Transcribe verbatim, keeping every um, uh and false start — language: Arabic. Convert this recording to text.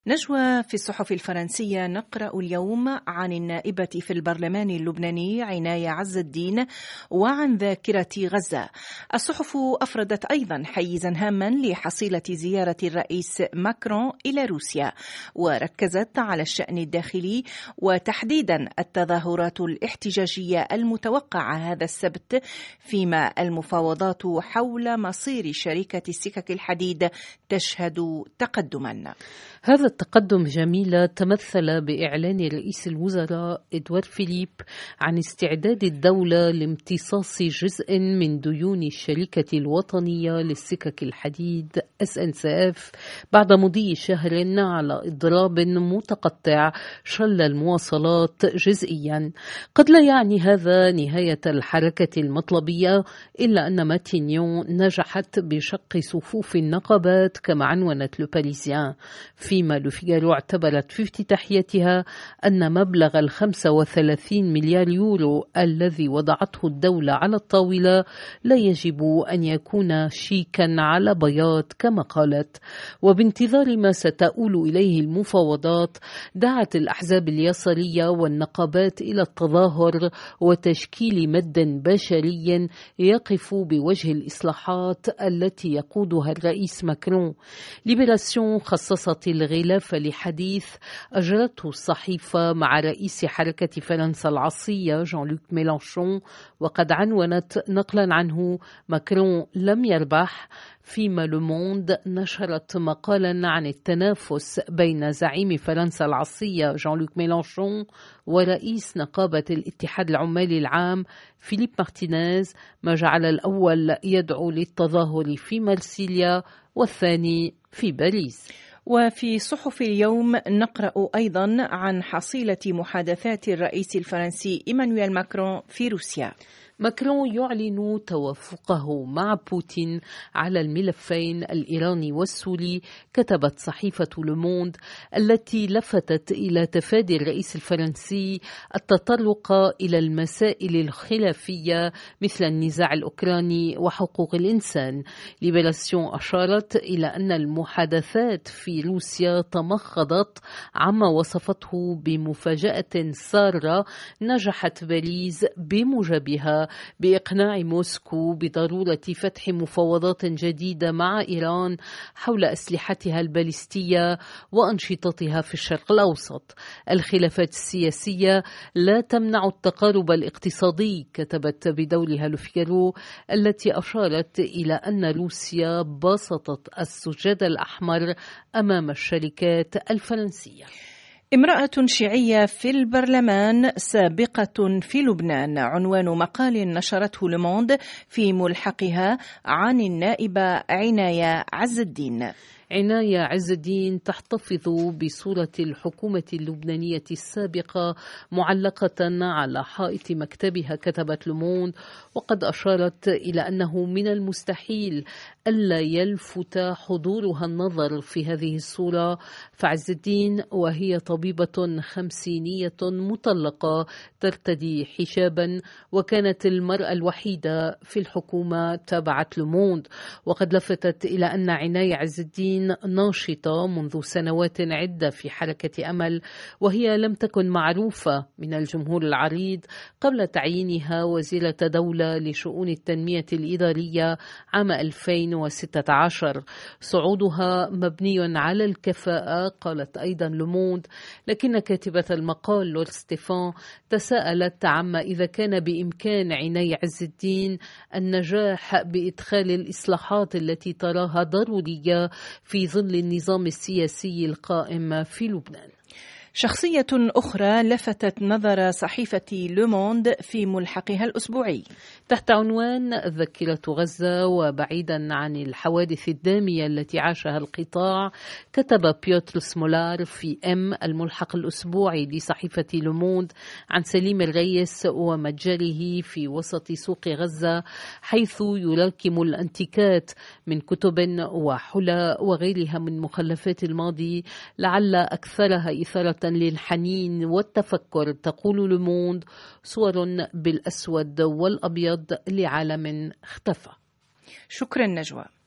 نجوى، في الصحف الفرنسية نقرأ اليوم عن النائبة في البرلمان اللبناني عناية عز الدين وعن ذاكرة غزة. الصحف أفردت أيضا حيزا هاما لحصيلة زيارة الرئيس ماكرون إلى روسيا، وركزت على الشأن الداخلي وتحديدا التظاهرات الاحتجاجية المتوقعة هذا السبت، فيما المفاوضات حول مصير شركة السكك الحديد تشهد تقدما. هذا التقدم جميلة تمثل بإعلان رئيس الوزراء إدوارد فيليب عن استعداد الدولة لامتصاص جزء من ديون الشركة الوطنية للسكك الحديد إس إن سي إف بعد مضي شهر على إضراب متقطع شل المواصلات جزئيا. قد لا يعني هذا نهاية الحركة المطلبية، إلا أن ماتينيون نجحت بشق صفوف النقابات كما عنونت لو باريزيان، فيما لو فيغارو اعتبرت في افتتاحيتها أن مبلغ الخمسة وثلاثين مليار يورو الذي وضعته الدولة على الطاولة لا يجب أن يكون شيكا على بياض كما قالت. وبانتظار ما ستؤول إليه المفاوضات، دعت الأحزاب اليسارية والنقابات إلى التظاهر وتشكيل مد بشري يقف بوجه الإصلاحات التي يقودها الرئيس ماكرون. ليبراسيون خصصت الغلاف لحديث أجرته الصحيفة مع رئيس حركة فرنسا العصية جان لوك ميلانشون، وقد عنونت نقلا عنه: ماكرون لم يربح. فيما لو موند نشرت مقالا عن التنافس بين زعيم فرنسا العصية جان لوك ميلانشون ورئيس نقابة الاتحاد العمالي العام فيليب مارتينيز، ما جعل الأول يدعو للتظاهر في مرسيليا والثاني في باريس. وفي صحف اليوم نقرأ أيضا عن حصيلة محادثات الرئيس الفرنسي إيمانويل ماكرون في روسيا. ماكرون يعلن توافقه مع بوتين على الملفين الإيراني والسوري، كتبت صحيفة لو موند التي لفتت إلى تفادي الرئيس الفرنسي التطرق إلى المسائل الخلافية مثل النزاع الأوكراني وحقوق الإنسان. ليبراسيون أشارت إلى أن المحادثات في روسيا تمخضت عما وصفته بمفاجأة سارة نجحت باريس بموجبها بإقناع موسكو بضرورة فتح مفاوضات جديدة مع إيران حول أسلحتها البالستية وأنشطتها في الشرق الأوسط. الخلافات السياسية لا تمنع التقارب الاقتصادي، كتبت بدورها لو فيغارو التي أشارت إلى أن روسيا بسطت السجاد الأحمر أمام الشركات الفرنسية. امرأة شيعية في البرلمان سابقة في لبنان، عنوان مقال نشرته لو موند في ملحقها عن النائبة عناية عز الدين. عناية عز الدين تحتفظ بصورة الحكومة اللبنانية السابقة معلقة على حائط مكتبها، كتبت لو موند، وقد أشارت إلى أنه من المستحيل ألا يلفت حضورها النظر في هذه الصورة. فعز الدين وهي طبيبة خمسينية مطلقة ترتدي حجابا، وكانت المرأة الوحيدة في الحكومة، تابعت لو موند. وقد لفتت إلى أن عناية عز الدين ناشطة منذ سنوات عدة في حركة أمل، وهي لم تكن معروفة من الجمهور العريض قبل تعيينها وزيرة دولة لشؤون التنمية الإدارية عام ألفين وستة عشر. صعودها مبني على الكفاءة، قالت أيضا لو موند، لكن كاتبة المقال لور ستيفان تساءلت عما إذا كان بإمكان عناية عز الدين النجاح بإدخال الإصلاحات التي تراها ضرورية في ظل النظام السياسي القائم في لبنان. شخصية أخرى لفتت نظر صحيفة لو موند في ملحقها الأسبوعي تحت عنوان ذاكرة غزة وبعيدا عن الحوادث الدامية التي عاشها القطاع، كتب بيوتر سمولار في أم الملحق الأسبوعي لصحيفة لو موند عن سليم الريس ومتجره في وسط سوق غزة، حيث يراكم الأنتيكات من كتب وحلى وغيرها من مخلفات الماضي لعل أكثرها إثارة للحنين والتفكر. تقول لو موند: صور بالأسود والأبيض لعالم اختفى. شكرا نجوى.